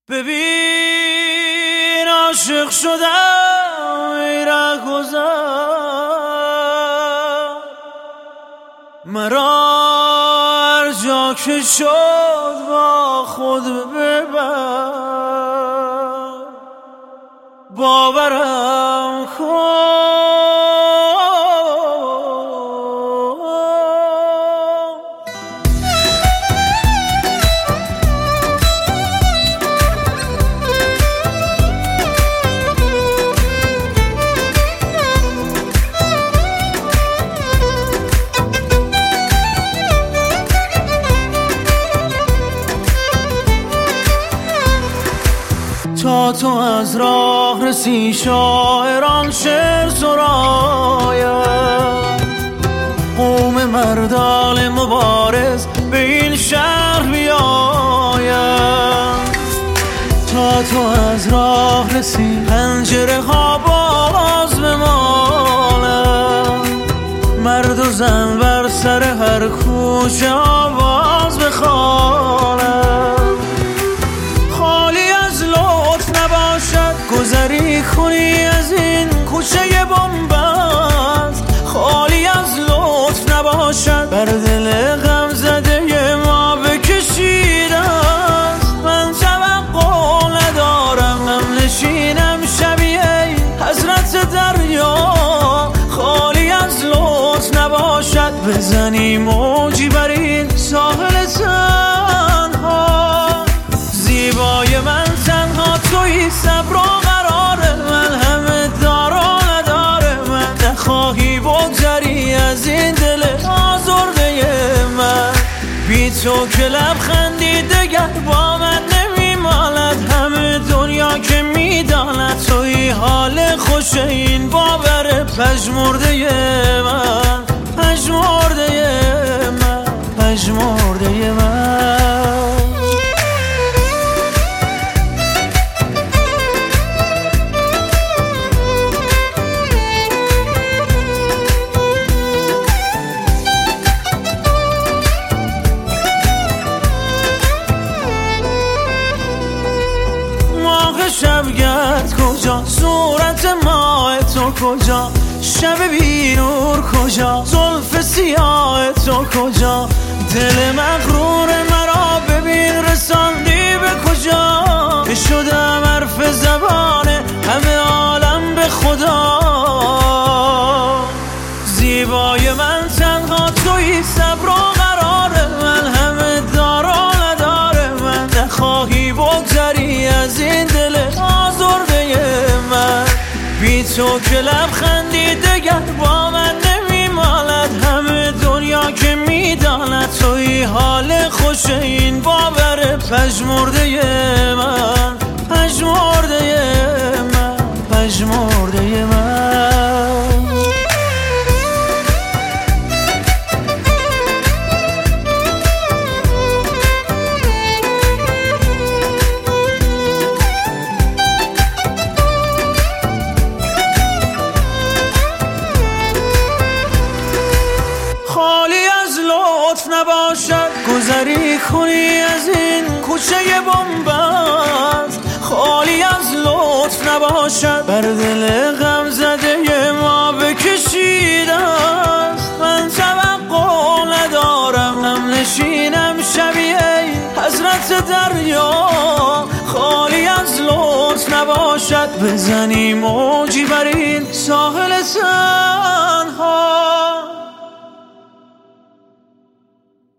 ببین عاشق شدم ای رهگذر، مرا هر جا که شد با خود ببر، باورم کن تا تو از راه رسی شاعران شعر سراید، قوم مردان مبارز به این شهر بیاید. تا تو از راه رسی پنجره ها باز بمالد، مرد و زن بر سر هر کوچه آواز بخوانند. گذری کنی از این کوچه بنبست، خالی از لطف نباشد بر دل غم زده ما بکشیده است. من توقع ندارم هم نشینم شبیه حضرت دریا، خالی از لطف نباشد بزنی موجی بر این ساحل تنها. زیبای من تنها تویی، صبر و قرار من همه دار و نداره من. نخواهی بگذری از این دل آزرده من، بی تو که لبخندی دگر با من نمیماند. همه دنیا که میداند تویی حال خوش این باور پژمرده من، پژمرده من، پژمرده من. شبگرد کجا، صورت ماه تو کجا، شب بی نور کجا، زلف سیاه تو کجا. دل مغرور مرا ببین رساندی به کجا، که شدم حرف زبان همه عالم به خدا. زیبای من تنها تویی، صبر و قرار من همه دار و نداره من. نخواهی بگذری از این دل آزرده من، بی تو که لبخندی دگر با من نمیماند. همه دنیا که میداند تویی حال خوش این باور پژمرده من، پژمرده من، پژمرده من. نباشد گذری کنی از این کوچه بنبست، خالی از لطف نباشد بر دل غم زده ما بکشیده است. من توقع ندارم هم نشینم شبیه حضرت دریا، خالی از لطف نباشد بزنی موجی بر این ساحل